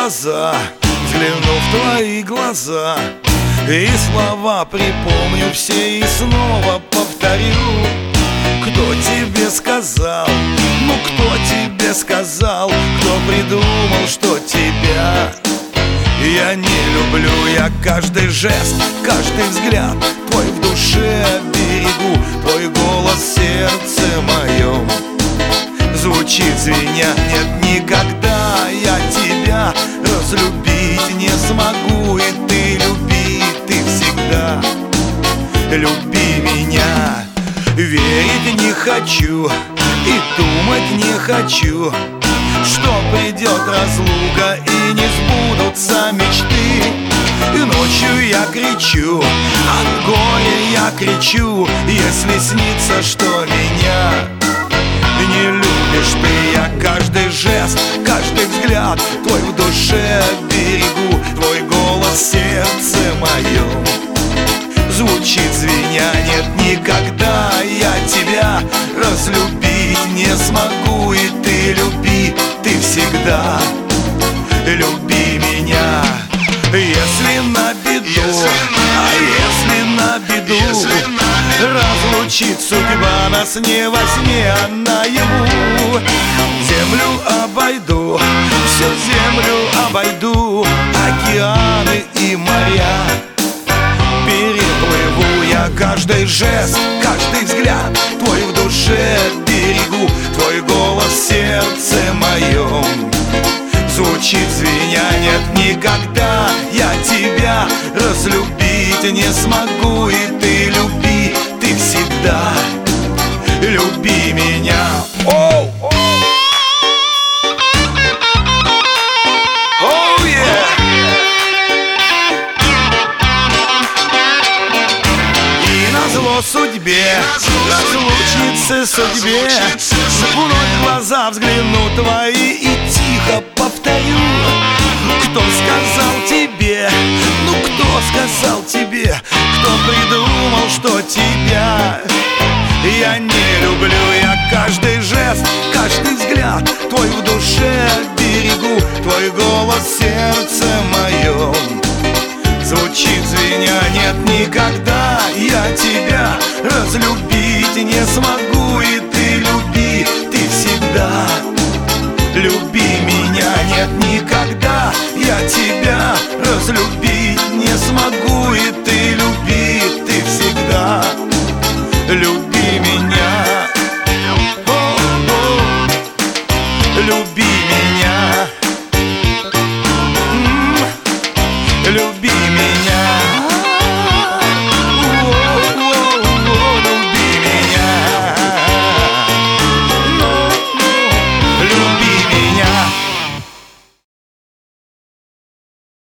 глаза, взгляну в твои глаза, и слова припомню все и снова повторю. Кто тебе сказал, ну кто тебе сказал, кто придумал, что тебя я не люблю? Я каждый жест, каждый взгляд твой в душе берегу, твой голос в сердце моем звучит звеня. Нет, никогда я тебя разлюбить не смогу, и ты люби, ты всегда люби меня. Верить не хочу и думать не хочу, что придет разлука и не сбудутся мечты. И ночью я кричу, от горя я кричу, если снится, что меня не любишь ты. Я каждый жест, каждый взгляд твой в душе берегу, твой голос в сердце моем звучит звеня. Нет, никогда я тебя разлюбить не смогу, и ты люби, ты всегда люби меня. Если на беду, если на беду разлучит судьба нас не во сне, а наяву, землю обойду, всю землю обойду, океаны и моря переплыву. Я каждый жест, каждый взгляд твой в душе берегу, твой голос в сердце моем звучит звеня. Нет, никогда я тебя разлюбить не смогу, и ты люби, ты всегда люби меня. Оу! Судьбе, разлучнице судьбе, вновь глаза взгляну твои и тихо повторю. Кто сказал тебе, ну кто сказал тебе, кто придумал, что тебя я не люблю? Я каждый жест, каждый взгляд твой в душе берегу, твой голос в сердце моем звучит звеня. Нет, никогда я тебя разлюбить не смогу, и ты люби, ты всегда люби меня. Нет, никогда я тебя разлюбить не смогу, и ты люби, ты всегда люби меня. О-о-о, люби меня. Люби меня.